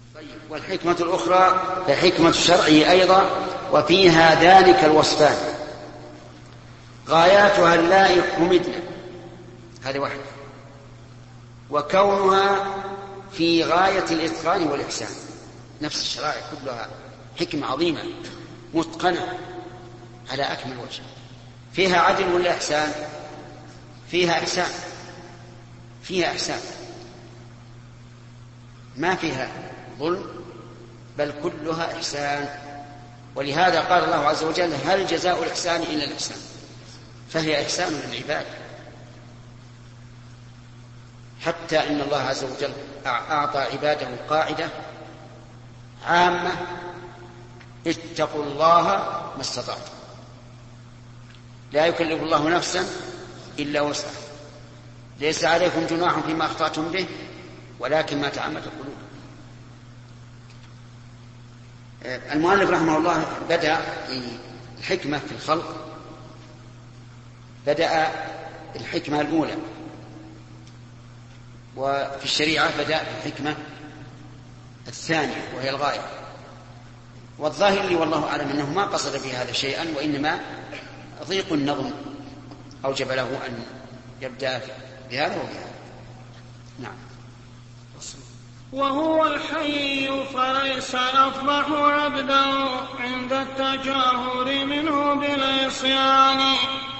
طيب، والحكمة الأخرى هي حكمة الشرعية أيضا، وفيها ذلك الوصفان غاياتها اللائق ممدنا، هذه واحدة، وكونها في غاية الإتقان والإحسان. نفس الشرائع كلها حكمة عظيمة متقنة على أكمل وجه. فيها عدل ولا إحسان؟ فيها إحسان، فيها إحسان، ما فيها ظلم، بل كلها إحسان. ولهذا قال الله عز وجل: هل جزاء الإحسان إلا الإحسان؟ فهي إحسان للعباد. حتى إن الله عز وجل أعطى عباده قاعدة عامة: اتقوا الله ما استطعتم، لا يكلف الله نفسا إلا وسعها، ليس عليكم جناح فيما أخطأتم به ولكن ما تعمدت قلوبكم. المؤلف رحمه الله بدأ الحكمة في الخلق، بدأ الحكمة الأولى، وفي الشريعة بدأ الحكمة الثانية وهي الغاية. والظاهر لي والله أعلم أنه ما قصد في هذا شيئا، وإنما ضيق النظم أوجب له أن يبدأ بهذا وبهذا. نعم. وهو الحي فليس أفضح عبدا عند التجاهر منه بالعصيان،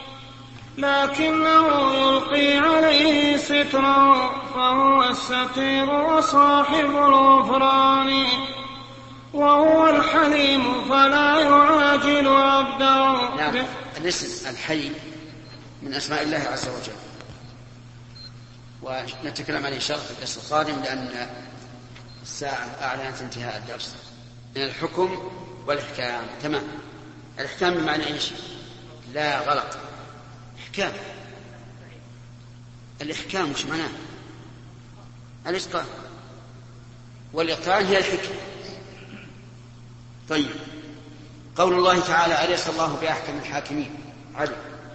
لكنه يلقي عليه سترا فهو الستير وصاحب الغفران. وهو الحليم فلا يعاجل عبده. نعم. الاسم الحي من أسماء الله عز وجل، ونتكلم عليه إن شاء الله في الدرس القادم، لأن الساعة أعلنت انتهاء الدرس. من الحكم والإحكام. تمام. الإحكام بمعنى إيش؟ لا غلط. إحكام، الإحكام مش معناه الإتقان، والإتقان هي الحكمة. طيب، قول الله تعالى: أليس الله بأحكم الحاكمين؟ عدل.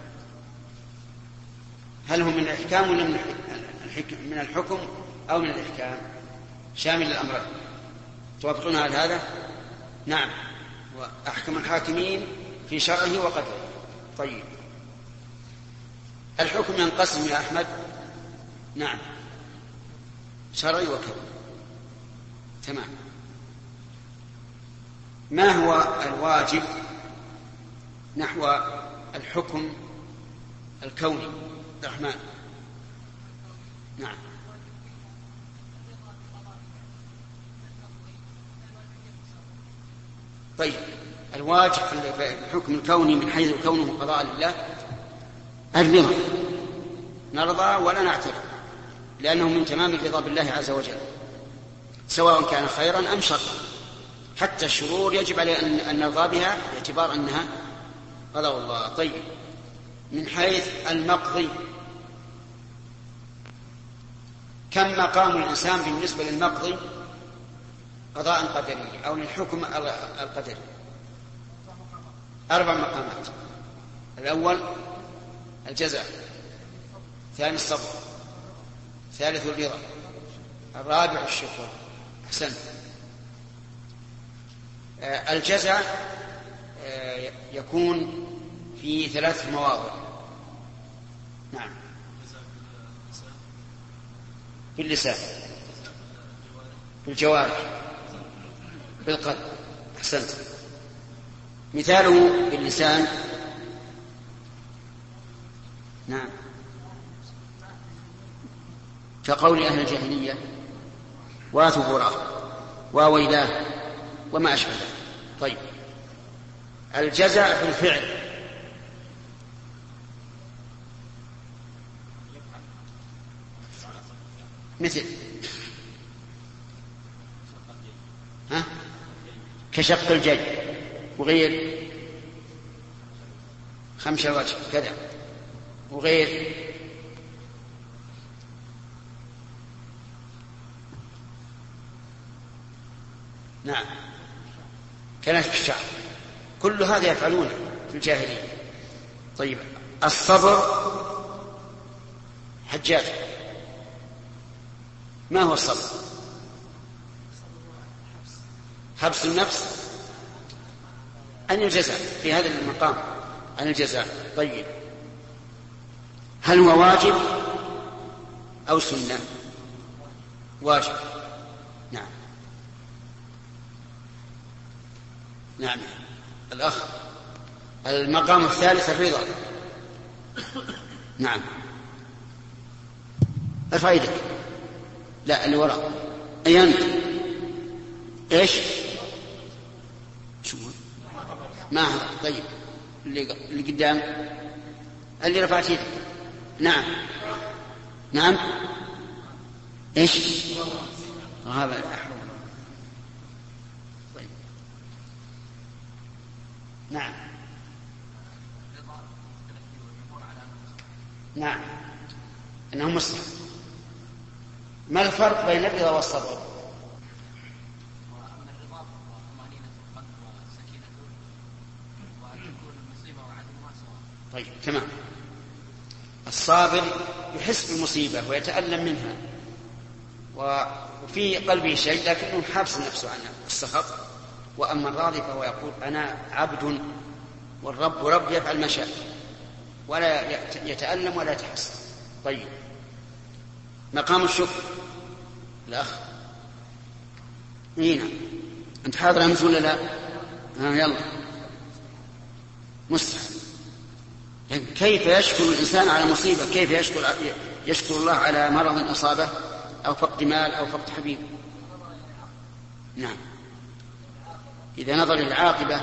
هل هم من الإحكام ولا من الحكم أو من الإحكام؟ شامل الأمرين. توافقون على هذا؟ نعم. وأحكم الحاكمين في شرعه وقدره. طيب، الحكم ينقسم يا أحمد. نعم، شرعي وكوني. تمام. ما هو الواجب نحو الحكم الكوني الرحمن؟ نعم. طيب، الواجب في الحكم الكوني من حيث كونه قضاء لله الرضا، نرضى ولا نعترض، لأنه من تمام الرضا بالله عز وجل، سواء كان خيرا أم شرا. حتى الشرور يجب علينا أن نرضى بها باعتبار أنها قضاء الله. طيب، من حيث المقضي، كم مقام الإنسان بالنسبة للمقضي قضاء قدري أو للحكم القدري؟ 4 مقامات. الأول الجزاء، الثاني الصبر، الثالث الرضا، الرابع الشكر. أحسنت. الجزاء يكون في 3 مواضع. نعم. في اللسان، في الجوارح، بالقلب. أحسنت. مثاله باللسان: نعم، كقول أهل الجاهلية: وثبوراه وويلاه وما أشبه ذلك. طيب، الجزاء في الفعل: مثل كشق الجيب وغير، خمس وجه كذا وغير. نعم، كنشف الشعر. كل هذا يفعلونه في الجاهلية. طيب، الصبر: حجاج، ما هو الصبر؟ حبس النفس عن الجزاء في هذا المقام، عن الجزاء. طيب، هل هو واجب أو سنة؟ واجب. نعم. نعم. الأخ، المقام الثالث الرضا. نعم. ارفع يدك. لا، اللي وراء. أي أنت؟ إيش؟ شو ما هذا؟ طيب، اللي قدام، اللي رفعت يدك. نعم. نعم. إيش؟ هذا أحرم. طيب. نعم. نعم، أنه مسلم. ما الفرق بين الرضا والصبر؟ طيب، تمام. الصابر يحس بالمصيبة ويتألم منها وفي قلبه شيء، لكنه حابس نفسه عن السخط. وأما الراضي فهو يقول أنا عبد والرب رب يفعل ما شاء، ولا يتألم ولا يتحسن. طيب، مقام الشكر. الأخ هنا، أنت حاضر أمس ولا لا؟ يلا. مستحيل. يعني كيف يشكر الإنسان على مصيبة؟ كيف يشكر الله على مرض أصابه أو فقد مال أو فقد حبيب؟ نعم، إذا نظر للعاقبة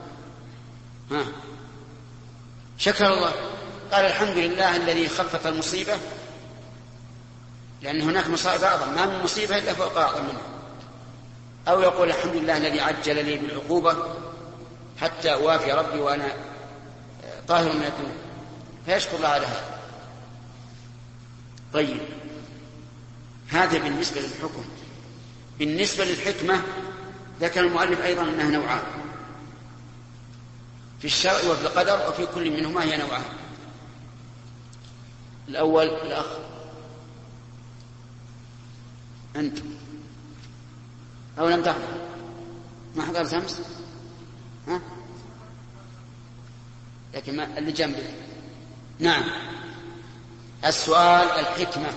شكر الله، قال الحمد لله الذي خفف المصيبة، لأن هناك مصائب أعظم، ما من مصيبة إلا فوق أعظم منها. أو يقول الحمد لله الذي عجل لي بالعقوبة حتى أوافي ربي وأنا طاهر من الذنوب، فيشكر الله على هذا. طيب، هذا بالنسبة للحكم. بالنسبة للحكمة ذكر المؤلف أيضا أنها نوعان، في الشرع وفي القدر، وفي كل منهما هي نوعان. الأول الأخ، أنت أو لم تحضر؟ ما حضرت أمس؟ لكن ما اللي جنبك. نعم. السؤال الحكمة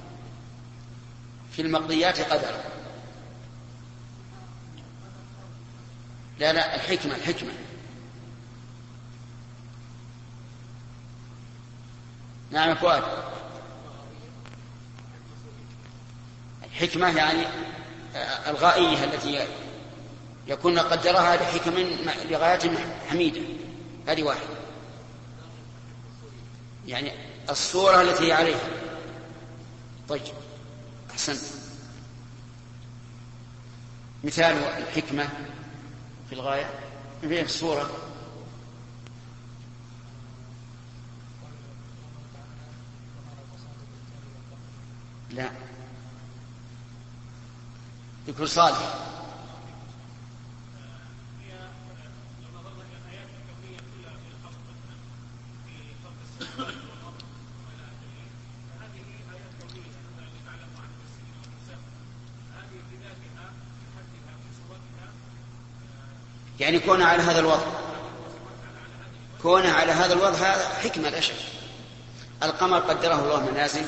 في المقضيات قدر. لا، الحكمة. نعم فؤاد. الحكمة يعني الغائية التي يكون قدرها لحكم لغايات حميدة، هذه واحدة. يعني الصورة التي عليها. طيب، أحسنت. مثال الحكمة في الغاية في الصورة. لا، ذكر صالح. يعني كونه على هذا الوضع، هذا حكمة لا شك. القمر قدره الله منازل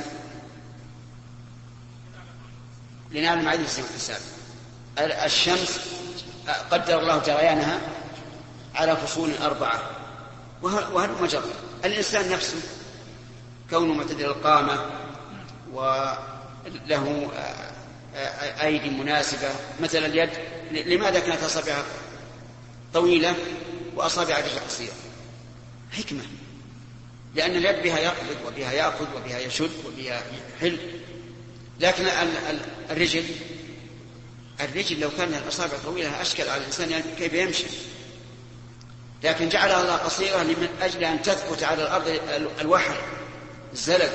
لنعلم عدد السنة والحساب. الشمس قدر الله جريانها على فصول 4، وهل مجرد. الإنسان نفسه كونه معتدل القامة وله أيدي مناسبة، مثلا اليد، لماذا كانت أصابعها طويلة وأصابع رجل قصيرة؟ حكمة، لأن اليد بها يقبض وبها يأخذ وبها يشد وبها يحل. لكن الرجل لو كان الأصابع طويلة أشكل على الإنسان يعني كيف يمشي، لكن جعلها الله قصيرة من أجل أن تثبت على الأرض الوحل الزلق.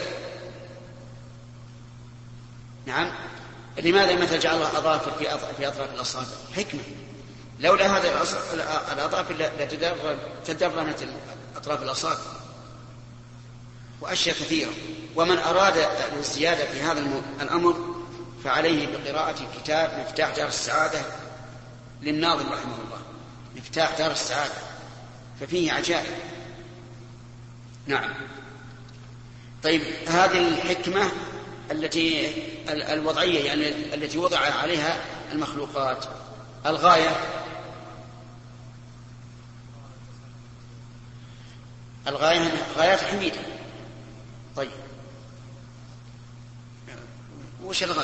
نعم. لماذا مثل جعل الله أظافر في أطراف الأصابع؟ حكمة. لولا هذا الأظافر لتدرنت أطراف الأصابع وأشياء كثيرة. ومن أراد الزيادة في هذا الأمر فعليه بقراءة كتاب مفتاح دار السعادة للناظم رحمه الله، مفتاح دار السعادة، ففيه عجائب. نعم. طيب، هذه الحكمة التي الوضعية، يعني التي وضع عليها المخلوقات، الغاية غايات حميدة. طيب، وش الغاية؟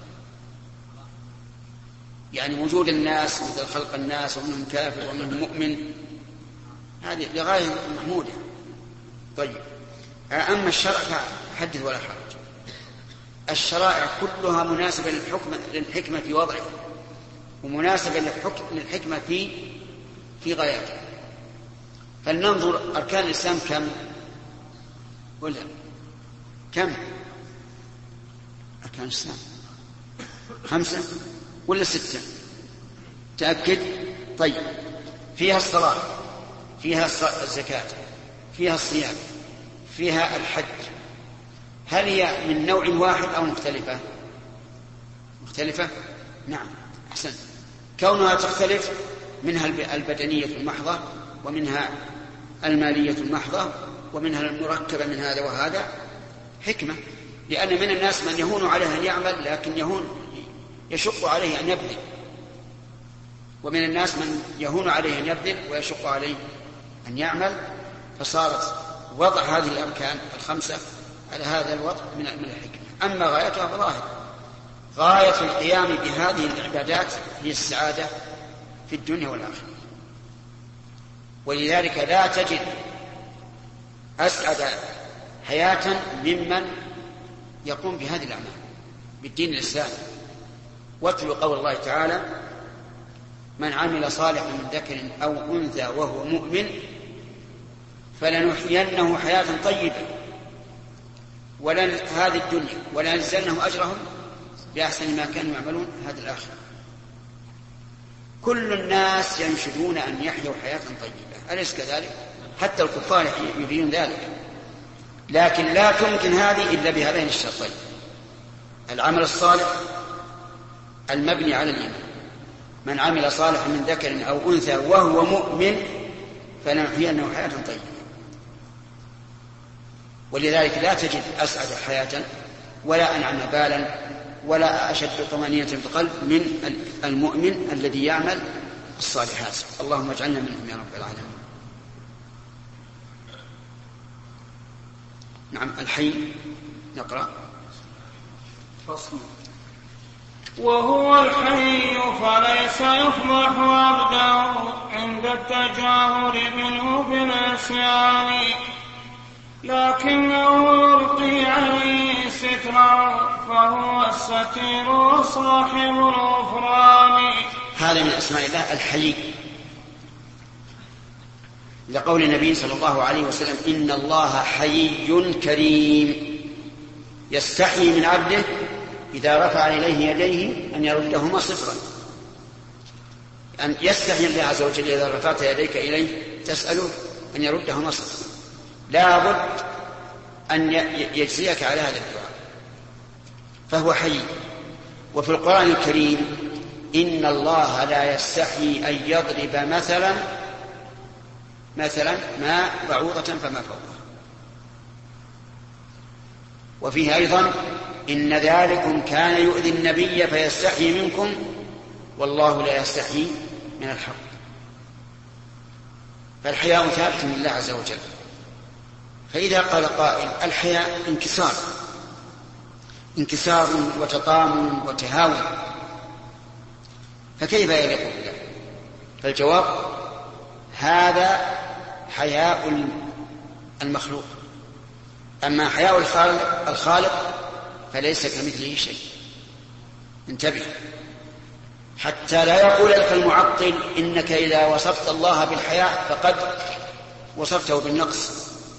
يعني وجود الناس، مثل خلق الناس ومنهم كافر ومنهم مؤمن، هذه لغاية محمودة. طيب، أما الشرع فحدث ولا حرج. الشرائع كلها مناسبة للحكمة في وضعه، ومناسبة للحكمة في غايته. فلننظر أركان الإسلام كم؟ ولا كم أركان الإسلام؟ 5 ولا 6؟ تأكد. طيب، فيها الصلاة، فيها الزكاة، فيها الصيام، فيها الحج. هل هي من نوع واحد أو مختلفة؟ مختلفة؟ نعم، أحسن. كونها تختلف، منها البدنية المحضة، ومنها المالية المحضة، ومنها المركبة من هذا وهذا، حكمة. لأن من الناس من يهون عليه أن يعمل، لكن يشق عليه أن يبذل، ومن الناس من يهون عليه أن يبذل ويشق عليه أن يعمل. فصارت وضع هذه الأركان 5 على هذا الوضع من الحكمة. أما غايتها فظاهر، غاية القيام بهذه العبادات هي السعادة في الدنيا والآخرة. ولذلك لا تجد أسعد حياة ممن يقوم بهذه الأعمال بالدين الإسلامي. واتلو قول الله تعالى: من عمل صالحا من ذكر أو أنثى وهو مؤمن فلنحيينه حياة طيبة هذه الدنيا ولنجزينهم أجرهم بأحسن ما كانوا يعملون هذه الآخرة. كل الناس ينشدون أن يحيوا حياة طيبة، أليس كذلك؟ حتى الكفار يريدون ذلك، لكن لا تمكن هذه إلا بهذين الشرطين: العمل الصالح المبني على الإيمان. من عمل صالحا من ذكر أو أنثى وهو مؤمن فلنحيينه حياة طيبة. ولذلك لا تجد أسعد حياة ولا أنعم بالا ولا أشد طمأنينة في القلب من المؤمن الذي يعمل الصالحات. اللهم اجعلنا منهم يا رب العالمين. نعم، الحي نقرأ. فصل. وهو الحي فليس يفضح عبده عند التجاهر منه بالعصيان، لكنه يلقي عليه سترا فهو الستير وصاحب الغفران. هذا من أسماء الله الحي، لقول النبي صلى الله عليه وسلم: إن الله حيي كريم يستحيي من عبده إذا رفع إليه يديه أن يردهما صفرا. أن يستحيي الله عز وجل إذا رفعت يديك إليه تسأله أن يردهما صفرا، لا بد أن يجزيك على هذا الدعاء، فهو حي. وفي القرآن الكريم: إن الله لا يستحيي أن يضرب مثلا ما بعوضة فما فوقها. وفيه أيضا: إن ذلكم كان يؤذي النبي فيستحيي منكم والله لا يستحيي من الحق. فالحياء ثابت من الله عز وجل. فإذا قال قائل: الحياء انكسار وتطامن وتهاون، فكيف يليق بالله؟ فالجواب: هذا حياء المخلوق، أما حياء الخالق فليس كمثله شيء. انتبه حتى لا يقول لك المعطل: إنك إذا وصفت الله بالحياء فقد وصفته بالنقص،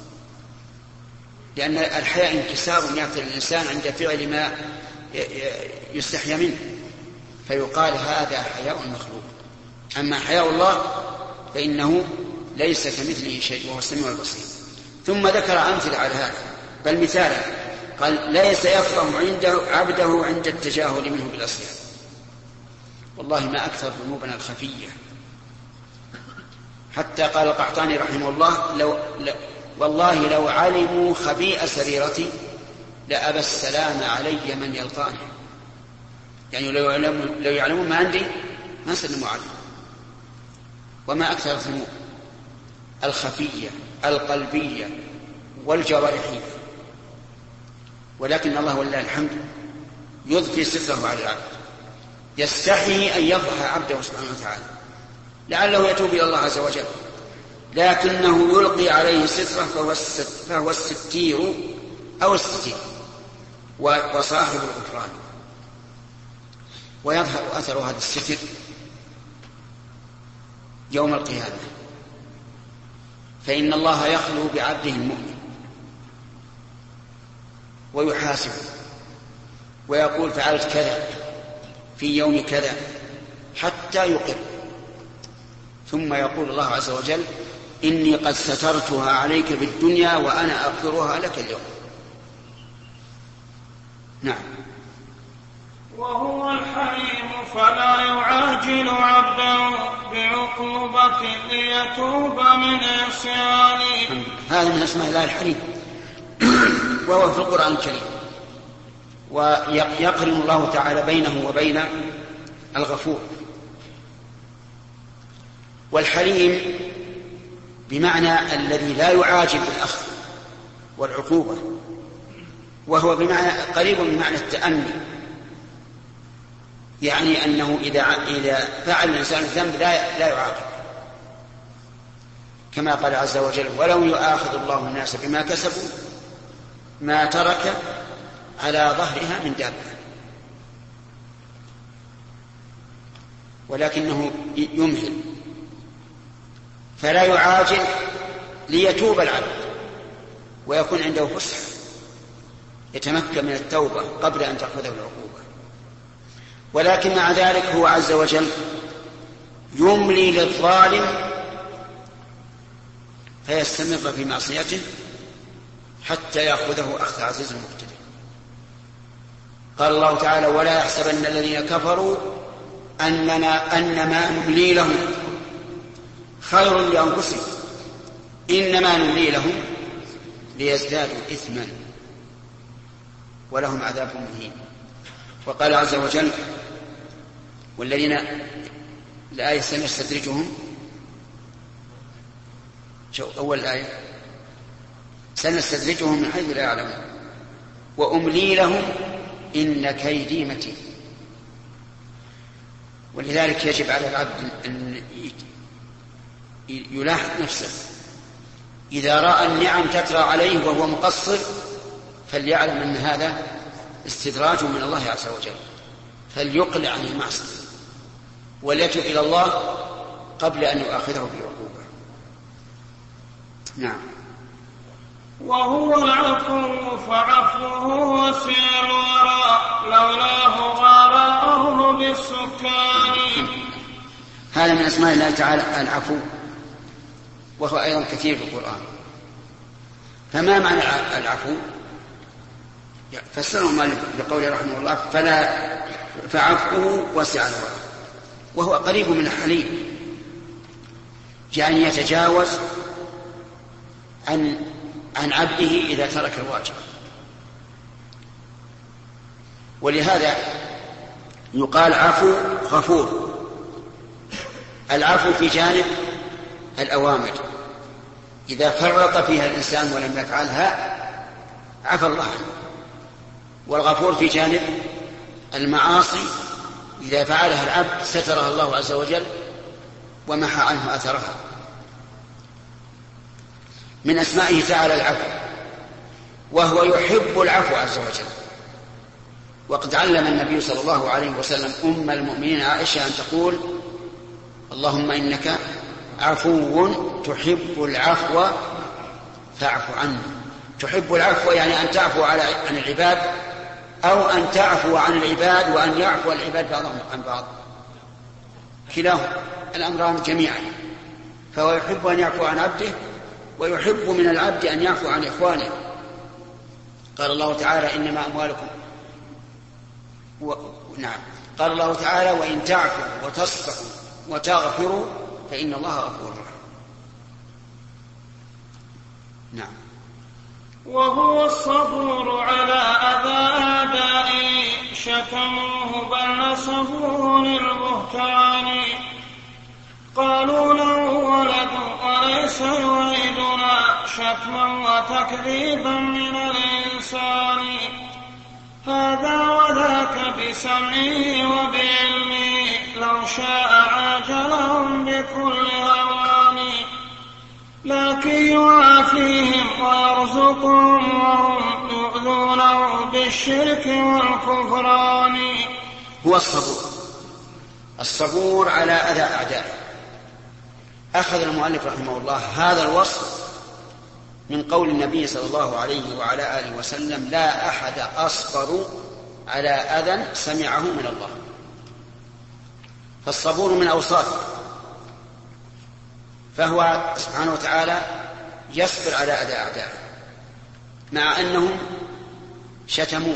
لأن الحياء انكسار يأتي الإنسان عند فعل ما يستحيا منه، فيقال هذا حياء المخلوق. أما حياء الله فإنه ليس كمثله شيء وهو السميع البصير. ثم ذكر أمثلة على هذا، بل مثالا قال: ليس يفرح عبده عند التجاهل منه بالعصيان. والله ما أكثر ذنوبنا الخفية. حتى قال القحطاني رحمه الله والله لو علموا خبيئة سريرتي لأبى السلام علي من يلقاني. يعني لو يعلمون ما عندي ما سلموا علي. وما أكثر الذنوب الخفية القلبية والجوارحية. ولكن الله ولله الحمد يضفي ستره على العبد، يستحي أن يفضح عبده سبحانه وتعالى لعله يتوب إلى الله عز وجل، لكنه يلقي عليه ستره فهو الستير أو الستير وصاحب الغفران. ويظهر أثر هذا الستر يوم القيامة، فإن الله يخلو بعبده المؤمن ويحاسبه ويقول فعلت كذا في يوم كذا حتى يقر، ثم يقول الله عز وجل إني قد سترتها عليك بالدنيا وأنا أغفرها لك اليوم. نعم. وهو الحليم فلا يعاجل عبده بعقوبة ليتوب من عصيانه. هذا من اسماء الله الحليم، وهو في القرآن الكريم. ويقرن الله تعالى بينه وبين الغفور. والحليم بمعنى الذي لا يعاجل بالأخذ والعقوبة، وهو بمعنى قريب من معنى التأني، يعني أنه إذا فعل الإنسان الذنب لا يعاقب، كما قال عز وجل ولو يؤاخذ الله الناس بما كسبوا ما ترك على ظهرها من دابة، ولكنه يمهل فلا يعاجل ليتوب العبد ويكون عنده فسح يتمكن من التوبة قبل أن تأخذه العقوبة. ولكن مع ذلك هو عز وجل يملي للظالم فيستمر في معصيته حتى يأخذه أخذ عزيز مقتدر. قال الله تعالى ولا يحسبن الذين كفروا أنما نملي لهم خير لأنفسهم إنما نملي لهم ليزدادوا إثما ولهم عذاب مهين. وقال عز وجل والذين الآية سنستدرجهم، أول الآية سنستدرجهم من حيث لا يعلمون وأملي لهم إن كيدي متين. ولذلك يجب على العبد أن يلاحظ نفسه إذا رأى النعم تترى عليه وهو مقصر فليعلم أن هذا استدراج من الله عز وجل، فليقلع عن المعصية وليتوب إلى الله قبل أن يؤاخذه بالعقوبة. نعم. وهو العفو فعفوه وسع الورى لولاه غار الأرض بالسكان. هذا من أسماء الله تعالى العفو، وهو أيضا كثير في القرآن. فما معنى العفو؟ فسره مالك بقوله رحمه الله فعفوه وسع الورى، وهو قريب من الحليم، يعني يتجاوز عن عبده إذا ترك الواجب. ولهذا يقال عفو غفور. العفو في جانب الأوامر إذا فرط فيها الإنسان ولم يفعلها عفى الله عنه، والغفور في جانب المعاصي إذا فعلها العبد سترها الله عز وجل ومحى عنه أثرها. من أسمائه تعالى العفو، وهو يحب العفو عز وجل. وقد علم النبي صلى الله عليه وسلم أم المؤمنين عائشة أن تقول اللهم إنك عفو تحب العفو فاعف عني. تحب العفو يعني أن تعفو عن العباد، أو أن تعفو عن العباد وأن يعفو العباد بعضهم عن بعض، كلاهما الأمران جميعا. فهو يحب أن يعفو عن عبده ويحب من العبد أن يعفو عن إخوانه. قال الله تعالى إنما أموالكم نعم. قال الله تعالى: وإن تعفوا وتصفحوا وتغفروا فإن الله غفور رحيم. نعم. وهو الصبور على أذى أعدائه شتموه بل نسبوه للبهتان. قالوا له ولد وليس يريدنا شتما وتكذيبا من الإنسان. هذا وذاك بسمعه وبعلمه لو شاء عاجلهم بكل هوان. لكن يعافيهم ويرزقهم وهم يؤذونه بالشرك والكفران. هو الصبور على أذى أعدائه. أخذ المؤلف رحمه الله هذا الوصف من قول النبي صلى الله عليه وعلى آله وسلم: لا أحد أصبر على أذى سمعه من الله. فالصبور من أوصافه، فهو سبحانه وتعالى يصبر على أذى أعدائه مع أنهم شتموه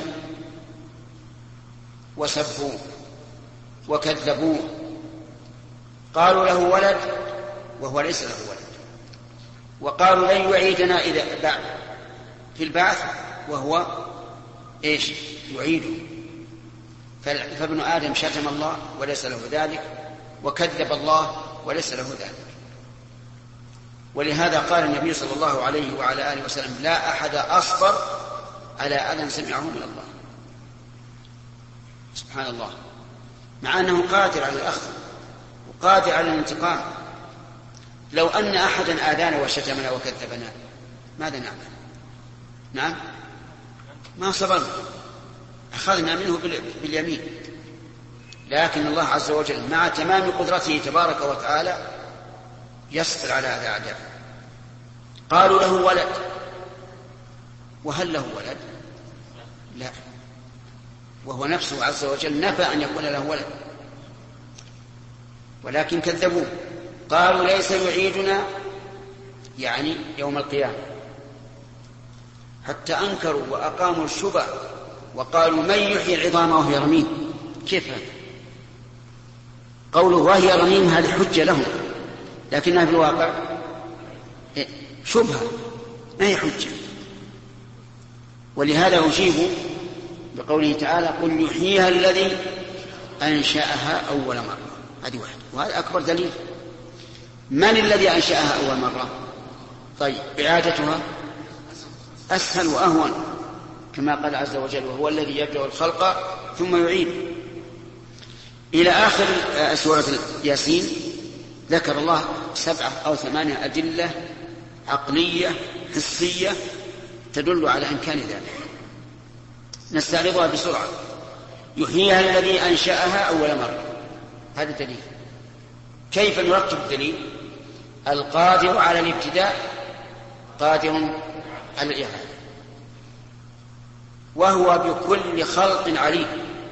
وسبوه وكذبوه. قالوا له ولد وهو ليس له ولد، وقالوا لن يعيدنا إذا بعد في البعث وهو إيش يعيده. فابن آدم شتم الله وليس له ذلك، وكذب الله وليس له ذلك. ولهذا قال النبي صلى الله عليه وعلى آله وسلم: لا أحد أصبر على أذى سمعه من الله. سبحان الله، مع أنه قادر على الأخذ وقادر على الانتقام. لو أن أحدا آذانا وشتمنا وكذبنا ماذا نعمل؟ نعم، ما صبرنا، أخذنا منه باليمين. لكن الله عز وجل مع تمام قدرته تبارك وتعالى يصبر على هذا أعداءه. قالوا له ولد، وهل له ولد؟ لا، وهو نفسه عز وجل نفى أن يكون له ولد، ولكن كذبوه. قالوا ليس يعيدنا يعني يوم القيامة، حتى أنكروا وأقاموا الشبه وقالوا: من يحيي العظام وهي رميم؟ كيف هذا؟ قوله وهي رميم هذه حجة لهم، لكنها في الواقع شبهة ما هي حجة. ولهذا أجيبوا بقوله تعالى: قل يحييها الذي أنشأها أول مرة. هذه واحدة، وهذا أكبر دليل. من الذي أنشأها أول مرة؟ طيب، إعادتها أسهل وأهون، كما قال عز وجل: وهو الذي يبدأ الخلق ثم يعيد. إلى آخر سورة ياسين ذكر الله 7 أو 8 أدلة عقلية حسية تدل على إمكان ذلك. نستعرضها بسرعة. يحييها الذي أنشأها أول مرة، هذا دليل. كيف نرتب الدليل؟ القادر على الابتداء قادر على الإعادة، وهو بكل خلق عليم،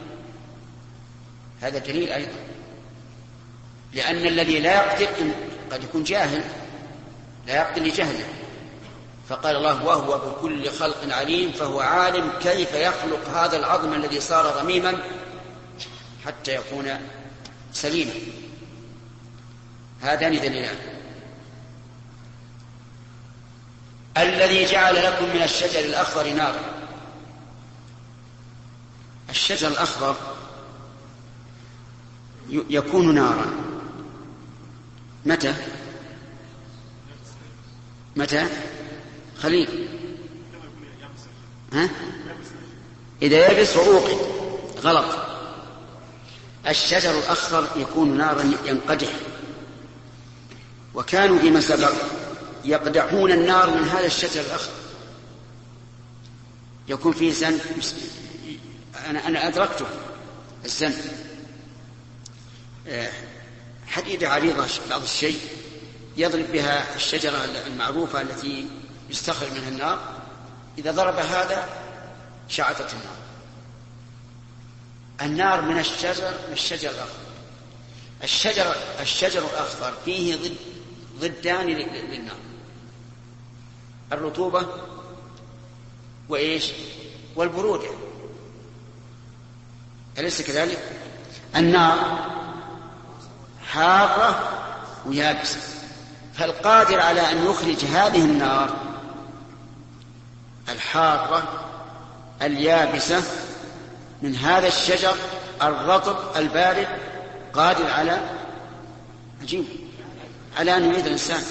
هذا دليل أيضا. لأن الذي لا يقدر قد يكون جاهل، لا يقدر لجهله، فقال الله: وهو بكل خلق عليم، فهو عالم كيف يخلق هذا العظم الذي صار رميما حتى يكون سليما. هذان دليلان. الذي جعل لكم من الشجر الأخضر نارا. الشجر الأخضر يكون نارا متى خليل إذا يبس وأوقد غلط. الشجر الأخضر يكون نارا ينقدح، وكانوا فيما سبق يقدحون النار من هذا الشجر الأخضر، يكون فيه سن. أنا أدركته السن، حديدة عريضة بعض الشيء يضرب بها الشجرة المعروفة التي يستخرج منها النار، إذا ضرب هذا شعطت النار من الشجر الأخضر. الشجر الأخضر فيه ضدان للنار: الرطوبة وإيش والبرودة، أليس كذلك؟ النار حارة ويابسة، فالقادر على أن يخرج هذه النار الحارة اليابسة من هذا الشجر الرطب البارد قادر على عجيب على أن يعيد الإنسان.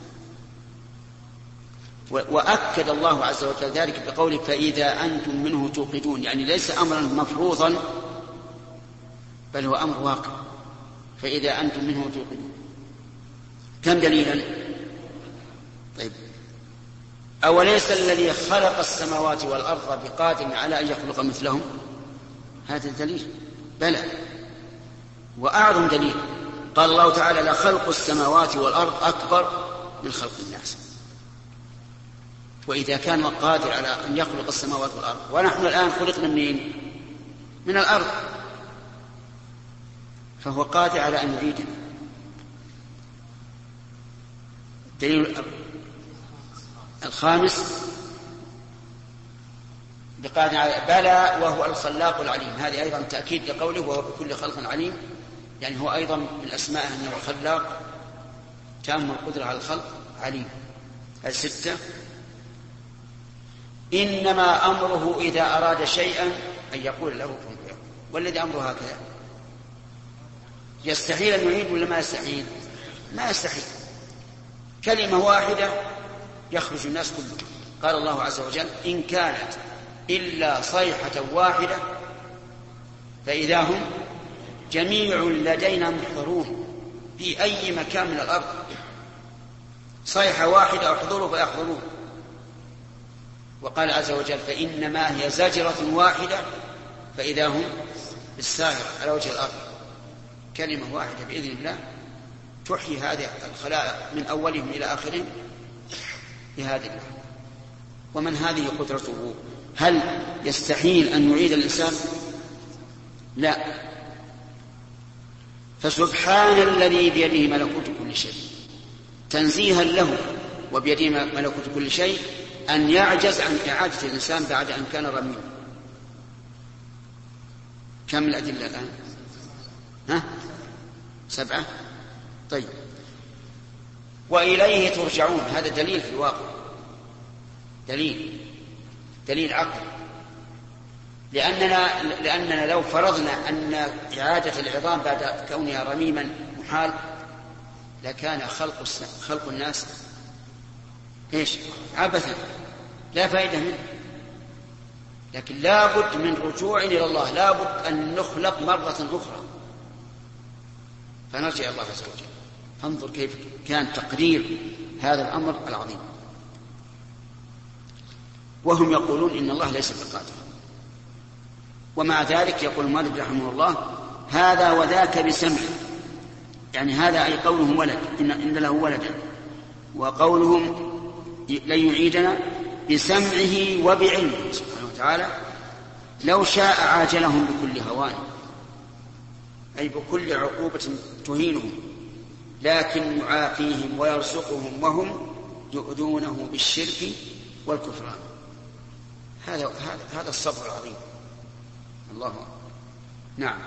وأكد الله عز وجل ذلك بقوله فإذا أنتم منه توقدون، يعني ليس أمرا مفروضا بل هو أمر واقع. فإذا أنتم منه توقدون كم دليلا؟ طيب، أوليس الذي خلق السماوات والأرض بقادر على أن يخلق مثلهم؟ هذا الدليل بلى، وأعظم دليل قال الله تعالى لخلق السماوات والأرض أكبر من خلق الناس. وإذا كان قادر على أن يخلق السماوات والأرض ونحن الآن خلقنا منين؟ من الأرض، فهو قادر على أن يعيدنا. الدليل الخامس بقادر على بلى وهو الخلاق العليم، هذه أيضا تأكيد لقوله وهو بكل خلق عليم، يعني هو أيضا من أسماءه أنه خلاق تام القدرة على الخلق عليم. الستة إنما أمره إذا أراد شيئا أن يقول له كن فيكون، والذي أمره هكذا. يستحيل أن يعيد ولا ما يستحيل؟ ما يستحيل، كلمة واحدة يخرج الناس كلهم. قال الله عز وجل إن كانت إلا صيحة واحدة فإذا هم جميع لدينا محضرون في أي مكان من الأرض. صيحة واحدة احضروا فيحضرون. وقال عز وجل فإنما هي زجرة واحدة فإذا هم بالساهرة على وجه الأرض. كلمة واحدة بإذن الله تحيي هذه الخلائق من أولهم إلى آخرهم بهذه الله. ومن هذه قدرته؟ هل يستحيل أن يعيد الإنسان؟ لا. فسبحان الذي بيده ملكوت كل شيء، تنزيها له وبيده ملكوت كل شيء أن يعجز عن إعادة الإنسان بعد أن كان رميما. كم الأدلة الآن؟ 7. طيب، وإليه ترجعون، هذا دليل في الواقع، دليل عقل. لأننا لو فرضنا أن إعادة العظام بعد كونها رميما محال لكان خلق الناس عبثا لا فائدة منه. لكن لا بد من رجوع إلى الله، لا بد أن نخلق مرة أخرى، فنرجع إلى الله عز وجل. فانظر كيف كان تقرير هذا الأمر العظيم. وهم يقولون إن الله ليس بقادر، ومع ذلك يقول المؤلف رحمه الله هذا وذاك بسمعه، يعني هذا أي قولهم ولد إن له ولدا، وقولهم لن يعيدنا بسمعه وبعلمه سبحانه وتعالى. لو شاء عاجلهم بكل هوان، أي بكل عقوبة تهينهم، لكن يعافيهم ويرزقهم وهم يؤذونه بالشرك والكفران. هذا الصبر العظيم. الله نعم.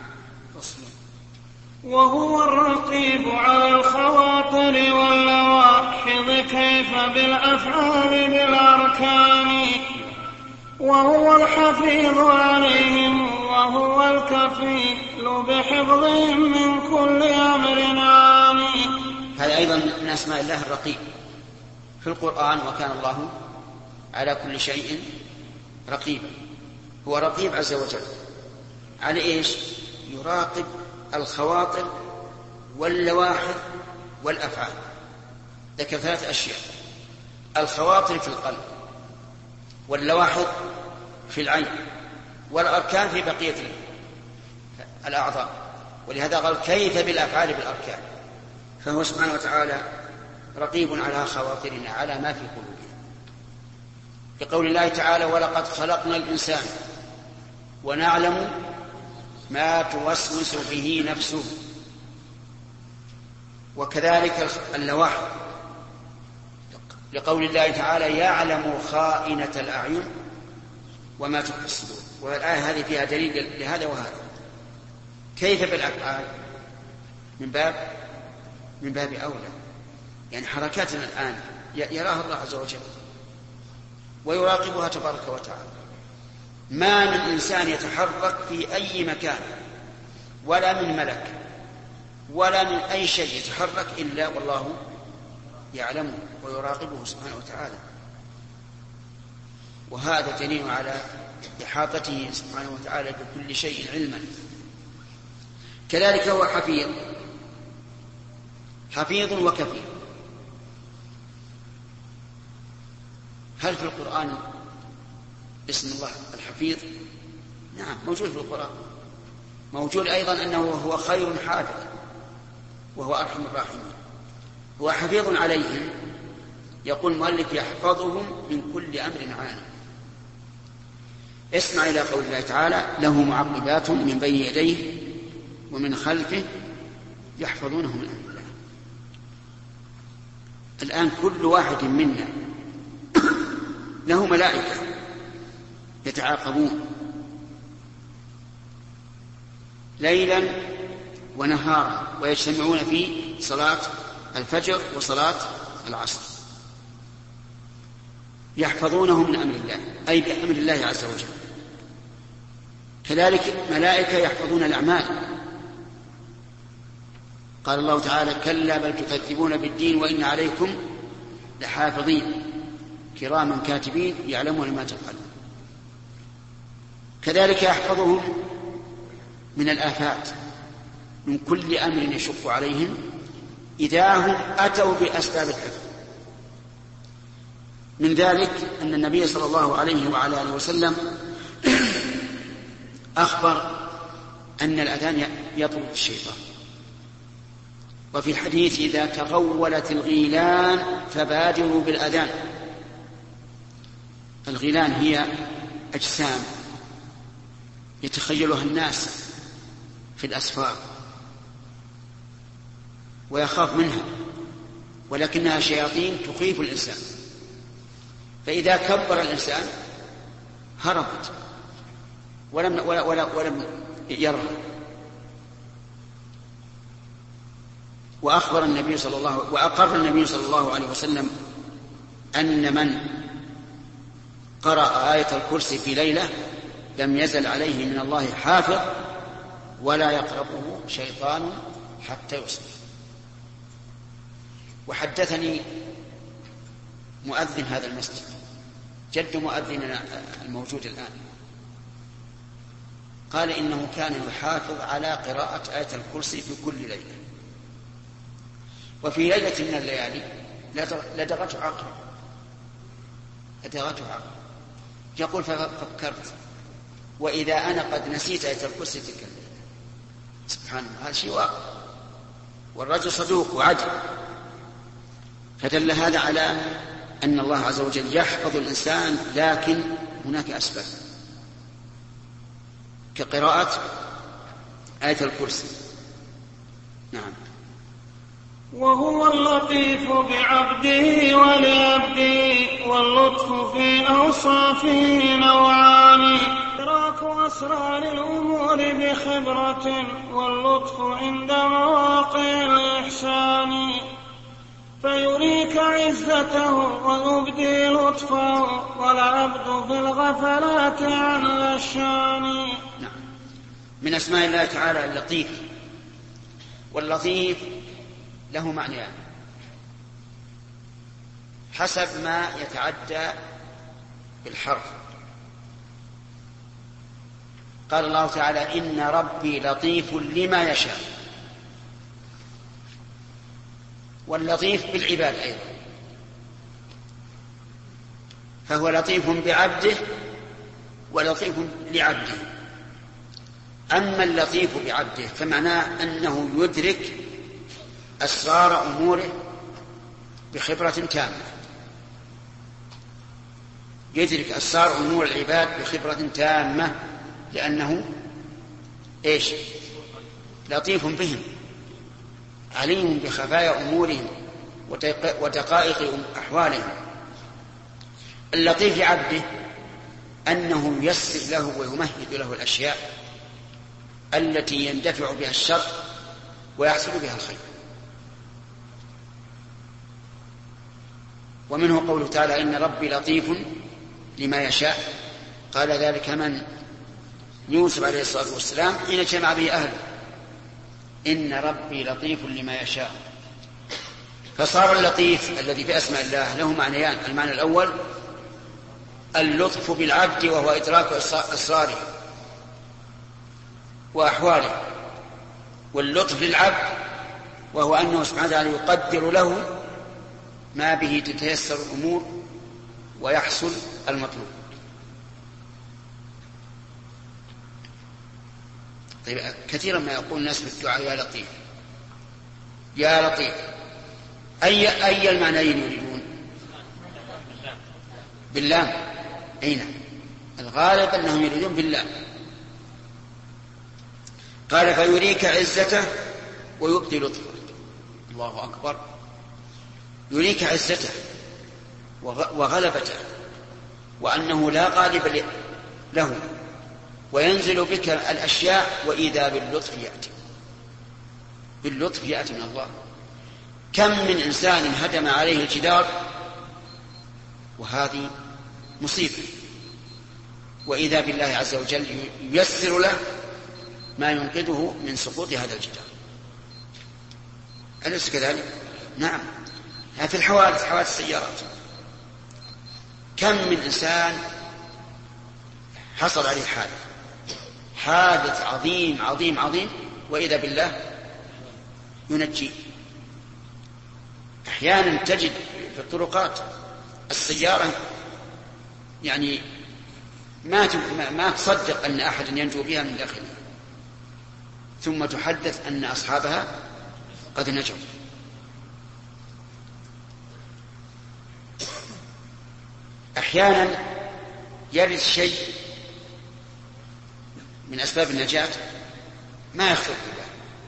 وهو الرقيب على الخواطر واللواحظ كيف بالأفعال بالأركان، وهو الحفيظ عليهم وهو الكفيل بحفظهم من كل أمر عاني. هذا أيضا من أسماء الله الرقيب في القرآن، وكان الله على كل شيء رقيب. هو رقيب عز وجل على إيش؟ يراقب الخواطر واللواحظ والأفعال. ذكر 3 أشياء: الخواطر في القلب، واللواحظ في العين، والأركان في بقية الأعضاء. ولهذا قال كيف بالأفعال بالأركان. فهو سبحانه وتعالى رقيب على خواطرنا، على ما في قلوبنا. لقول الله تعالى ولقد خلقنا الإنسان ونعلم ما توسوس به نفسه. وكذلك اللواحظ لقول الله تعالى يعلم خائنة الأعين وما تخفي الصدور. والآية هذه فيها دليل لهذا وهذا. كيف بالأفعال؟ من باب أولى. يعني حركاتنا الآن يراها الله عز وجل ويراقبها تبارك وتعالى. ما من إنسان يتحرك في أي مكان ولا من ملك ولا من أي شيء يتحرك إلا والله يعلمه ويراقبه سبحانه وتعالى. وهذا دليل على إحاطته سبحانه وتعالى بكل شيء علما. كذلك هو حفيظ وكفيل. هل في القرآن اسم الله الحفيظ؟ نعم، موجود في القرآن. موجود أيضا أنه هو خير حافظ وهو أرحم الراحمين. هو حفيظ عليهم، يقول المؤلف يحفظهم من كل أمر عاني. اسمع إلى قول الله تعالى: له معقبات من بين يديه ومن خلفه يحفظونه من أمر الله. الآن كل واحد منا له ملائكة يتعاقبون ليلا ونهارا ويجتمعون في صلاة الفجر وصلاة العصر، يحفظونه من أمر الله، أي بأمر الله عز وجل. كذلك ملائكة يحفظون الأعمال. قال الله تعالى: كلا بل تكذبون بالدين وإن عليكم لحافظين كراما كاتبين يعلمون ما تفعلون. كذلك يحفظهم من الآفات، من كل أمر يشق عليهم إذا هم أتوا بأسباب الحفظ. من ذلك أن النبي صلى الله عليه وعلى آله وسلم أخبر أن الأذان يطرد الشيطان. وفي الحديث: إذا تغولت الغيلان فبادروا بالأذان. الغيلان هي أجسام يتخيلها الناس في الأسفار ويخاف منها، ولكنها شياطين تخيف الإنسان، فإذا كبر الإنسان هربت ولم يرها. وأقر النبي صلى الله عليه وسلم أن من قرأ آية الكرسي في ليلة لم يزل عليه من الله حافظ ولا يقربه شيطان حتى يصبح. وحدثني مؤذن هذا المسجد، جد مؤذننا الموجود الآن، قال إنه كان يحافظ على قراءة آية الكرسي في كل ليلة، وفي ليلة من الليالي لدغته عقرب. يقول: ففكرت وإذا أنا قد نسيت آية الكرسي تلك الليلة. سبحان الله، هذا شيء واقع، والرجل صدوق وعدل. فدل هذا على أن الله عز وجل يحفظ الإنسان، لكن هناك أسباب كقراءة آية الكرسي. نعم. وهو اللطيف بعبده ولعبده، واللطف في أوصافه نوعان: إدراك أسرار الأمور بخبرة، واللطف عند مواقع الإحسان. فيريك عزته ويبدي لطفه، والعبد في الغفلات عن الشان. نعم. من أسماء الله تعالى اللطيف. واللطيف له معنيان حسب ما يتعدى بالحرف. قال الله تعالى: إن ربي لطيف لما يشاء. واللطيف بالعباد أيضا، فهو لطيف بعبده ولطيف لعبده. أما اللطيف بعبده فمعناه أنه يدرك أسرار أموره بخبرة تامة، يدرك أسرار أمور العباد بخبرة تامة، لأنه لطيف بهم، عليم بخفايا أمورهم ودقائق أحوالهم. اللطيف لعبده أنه ييسر له ويمهد له الأشياء التي يندفع بها الشر ويحصل بها الخير. ومنه قوله تعالى إن ربي لطيف لما يشاء، قال ذلك من يوسف عليه الصلاة والسلام حين جمع به أهله، إن ربي لطيف لما يشاء. فصار اللطيف الذي في أسماء الله له معنيان: المعنى الأول اللطف بالعبد وهو إدراك أسراره وأحواله، واللطف للعبد وهو أنه سبحانه وتعالى يقدر له ما به تتيسر الأمور ويحصل المطلوب. طيب، كثيرا ما يقول الناس في الدعاء يا لطيف يا لطيف، أي المعنيين يريدون؟ بالله. أين الغالب أنهم يريدون بالله. قال فيريك عزته ويبدي لطفه. الله أكبر. يريك عزته وغلبته وأنه لا غالب له، وينزل بك الأشياء وإذا باللطف يأتي. باللطف يأتي من الله. كم من إنسان هدم عليه الجدار وهذه مصيبة، وإذا بالله عز وجل ييسر له ما ينقذه من سقوط هذا الجدار. أليس كذلك؟ نعم. في الحوادث، حوادث السيارات، كم من إنسان حصل عليه حادث عظيم عظيم عظيم وإذا بالله ينجي. أحيانا تجد في الطرقات السيارة يعني ما تصدق أن أحد ينجو بها من داخلها، ثم تحدث أن أصحابها قد نجوا. أحيانا يرد شيء من أسباب النجاة ما يخطر به.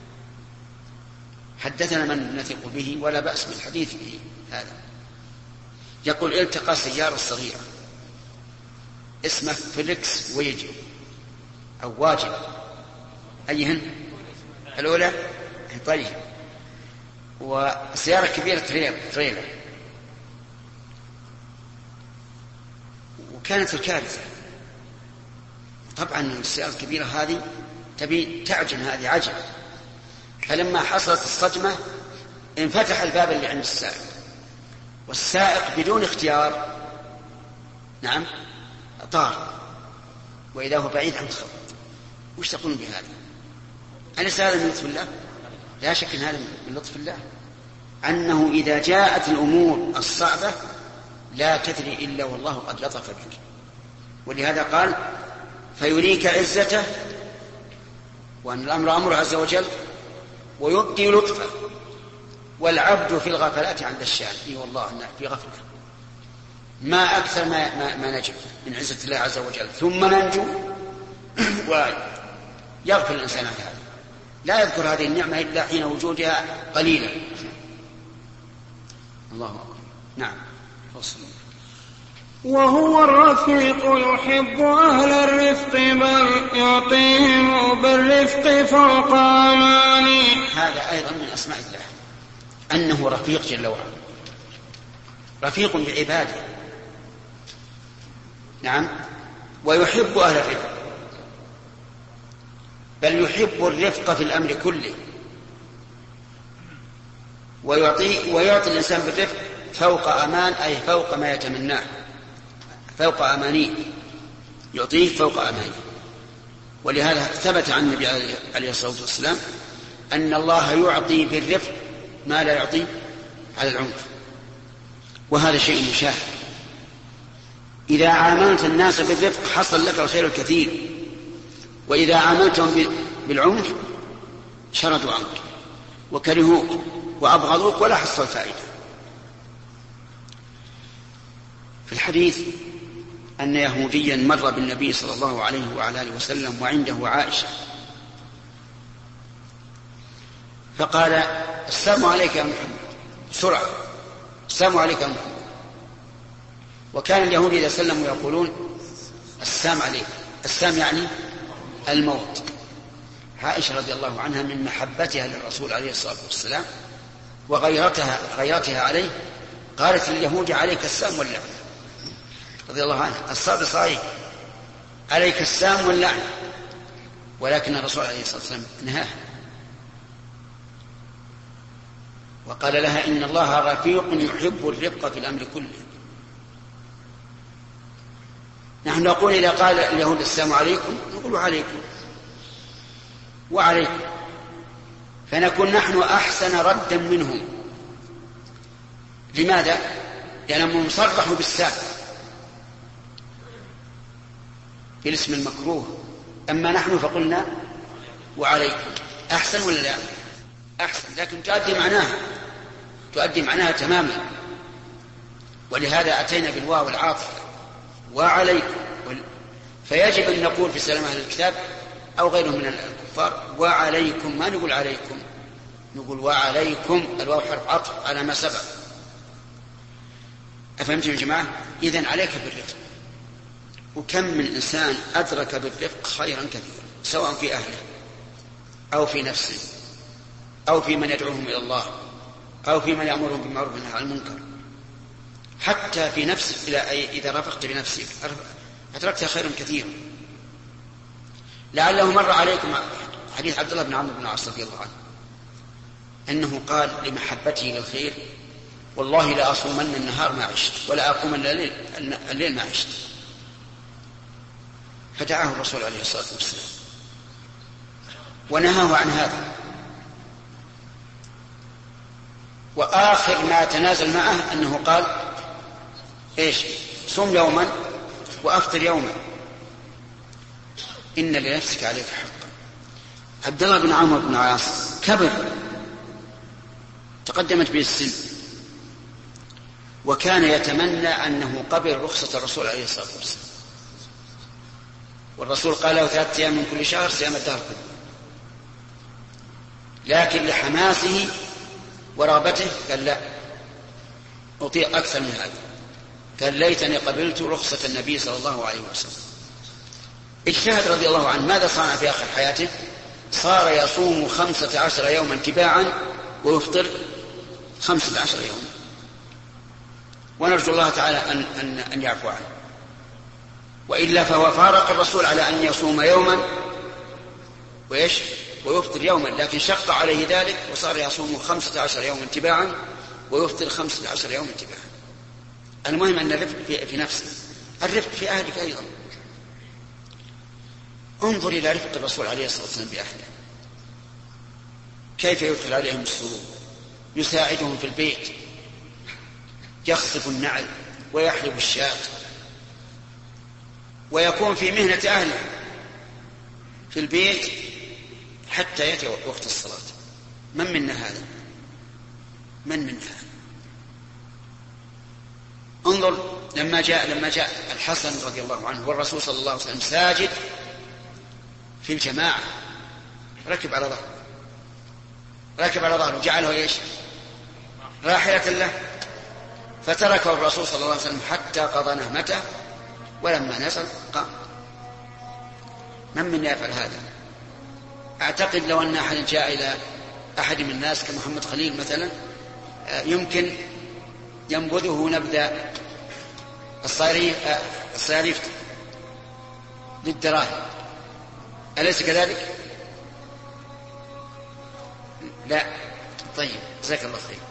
حدثنا من نثق به ولا بأس بالحديث به هذا، يقول التقى سيارة صغيرة اسمه فليكس ويجي أو واجب، أيهن الأولى؟ طيب. وسيارة كبيرة تريلر، وكانت الكارثة. طبعا السيارة الكبيرة هذه تبي تعجن، هذه عجل. فلما حصلت الصدمة انفتح الباب اللي عند السائق، والسائق بدون اختيار نعم طار، وإذا هو بعيد عن الخط. وش تقولون بهذا؟ أليس هذا من لطف الله؟ لا شك أن هذا من لطف الله، أنه إذا جاءت الأمور الصعبة لا تدري إلا والله قد لطف بك. ولهذا قال فيريك عزته، وأن الأمر أمره عز وجل، ويبدي لطفه. والعبد في الغفلات عند الشان، اي والله في غفله، ما اكثر ما نجد من عزه الله عز وجل، ثم ننجو ويغفل الانسان عن هذا. لا يذكر هذه النعمه الا حين وجودها قليلا. الله اكبر. نعم. وهو الرفيق يحب أهل الرفق بل يعطيهم بالرفق فوق أماني. هذا أيضا من أسماء الله، أنه رفيق جل وعلا، رفيق بعباده. نعم. ويحب أهل الرفق، بل يحب الرفق في الأمر كله، ويعطي الإنسان بالرفق فوق أمان، أي فوق ما يتمناه، فوق أمانيه، يعطيه فوق أمانيه. ولهذا ثبت عن النبي عليه الصلاة والسلام أن الله يعطي بالرفق ما لا يعطي على العنف، وهذا شيء مشاهد. إذا عاملت الناس بالرفق حصل لك الخير الكثير، وإذا عاملتهم بالعنف شردوا عنك وكرهوك وأبغضوك ولا حصل فائدة. في الحديث أن يهوديا مر بالنبي صلى الله عليه وعلى آله وسلم وعنده عائشة، فقال السلام عليك يا محمد، بسرعة السلام عليك يا محمد. وكان اليهود إذا سلموا يقولون السلام عليك، السلام يعني الموت. عائشة رضي الله عنها من محبتها للرسول عليه الصلاة والسلام غيرتها عليه قالت لليهود عليك السام واللعنة رضي الله عنها. الصاد صحيح عليك السام واللعنة، ولكن الرسول عليه الصلاة والسلام نهاها وقال لها إن الله رفيق يحب الرفق في الأمر كله. نحن نقول إذا قال اليهود السلام عليكم نقول عليكم وعليكم، فنكون نحن أحسن ردا منهم. لماذا؟ لأنهم صرحوا بالسام بالاسم المكروه، أما نحن فقلنا وعليكم. أحسن ولا لا؟ أحسن، لكن تؤدي معناها تماما. ولهذا أتينا بالواو العاطفة وعليكم، فيجب أن نقول في سلام أهل الكتاب أو غيرهم من الكفار وعليكم، ما نقول عليكم، نقول وعليكم. الواو حرف عطف على ما سبق. أفهمتم يا جماعة؟ إذن عليك بالرفق. وكم من إنسان أدرك بالرفق خيرا كثيرا، سواء في أهله أو في نفسه أو في من يدعوهم إلى الله أو في من يأمرهم بالمعروف والنهي عن المنكر. حتى في نفسك إذا رفقت بنفسك أدركت خيرا كثيرا. لعله مر عليكم حديث عبد الله بن عمرو بن العاص رضي الله عنه أنه قال لمحبته للخير والله لأصومن النهار ما عشت ولا أقومن الليل ما عشت، فدعاه الرسول عليه الصلاة والسلام ونهاه عن هذا. وآخر ما تنازل معه أنه قال إيش؟ صم يوما وأفطر يوما إن لنفسك عليك حقا. عبد الله بن عمرو بن العاص كبر، تقدمت به السن، وكان يتمنى أنه قبل رخصة الرسول عليه الصلاة والسلام، والرسول قال له 3 أيام من كل شهر صيام الدهر كله، لكن لحماسه ورغبته قال لا أطيع أكثر من هذا. قال ليتني قبلت رخصة النبي صلى الله عليه وسلم. اجتهد رضي الله عنه. ماذا صنع في آخر حياته؟ صار يصوم 15 يوما تباعا ويفطر 15 يوما، ونرجو الله تعالى أن يعفو عنه. وإلا فهو فارق الرسول على أن يصوم يوما ويفطر يوما، لكن شق عليه ذلك وصار يصوم 15 يوما تباعا ويفطر 15 يوما تباعا. المهم أن الرفق في نفسه، الرفق في أهلك أيضا. انظر إلى رفق الرسول عليه الصلاة والسلام بأهله، كيف يدخل عليهم السرور، يساعدهم في البيت، يخصف النعل ويحلب الشاة، ويكون في مهنة أهله في البيت حتى يأتي وقت الصلاة. من منا هذا؟ من منا هذا؟ انظر لما جاء الحسن رضي الله عنه والرسول صلى الله عليه وسلم ساجد في الجماعة، ركب على ظهره جعله ايش؟ راحلة له، فتركه الرسول صلى الله عليه وسلم حتى قضى نهمته، ولما نزل قام. من يفعل هذا؟ أعتقد لو أن أحد جاء إلى أحد من الناس كمحمد خليل مثلا يمكن ينبذه نبذ الصياريف للدراهم، أليس كذلك؟ لا. طيب جزاك الله خير.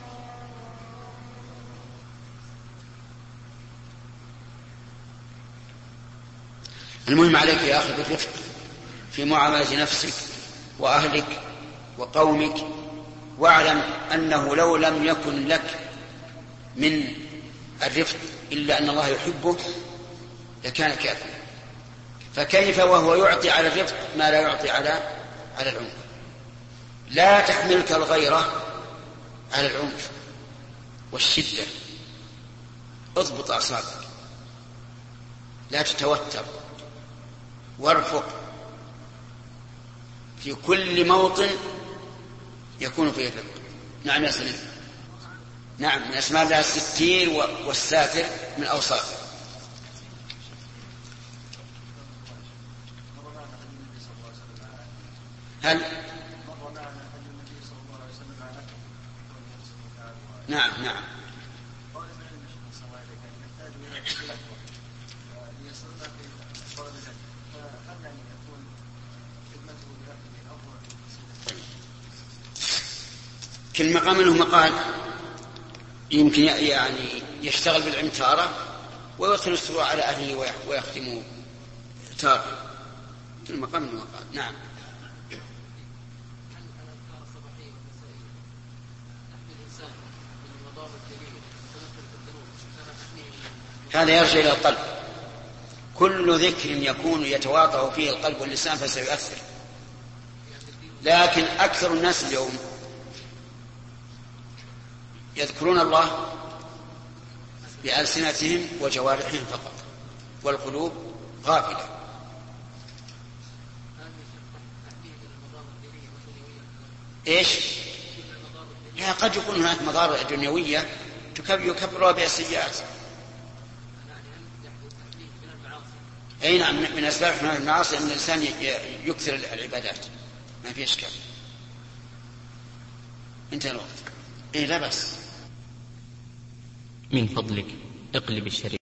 المهم عليك يا أخي بالرفق في معاملة نفسك وأهلك وقومك، واعلم أنه لو لم يكن لك من الرفق إلا أن الله يحبه لكان كافرا. فكيف وهو يعطي على الرفق ما لا يعطي على العنف؟ لا تحملك الغيرة على العنف والشدة، اضبط أعصابك، لا تتوتر، وارفق في كل موطن يكون فيه الرفق. نعم يا سليم. نعم، من أسماء الله الستير والساتر من أوصافه. هل نعم كل مقام له مقال. يمكن يعني يشتغل بالعمتارة ويدخل السرور على أهله ويختم تارة. كل مقام له مقال. نعم. هذا يرجع إلى القلب. كل ذكر يكون يتواطأ فيه القلب واللسان فسيؤثر، لكن أكثر الناس اليوم يذكرون الله بألسنتهم وجوارحهم فقط، والقلوب غافلة. إيش؟ لا، قد يكون هناك مضار دنيوية يكبرها بها السيئات. أي نعم، من أسباب المعاصي أن الإنسان يكثر العبادات، ما في إشكال. انتهى الوقت. إيه لا بس. من فضلك اقلب الشريط.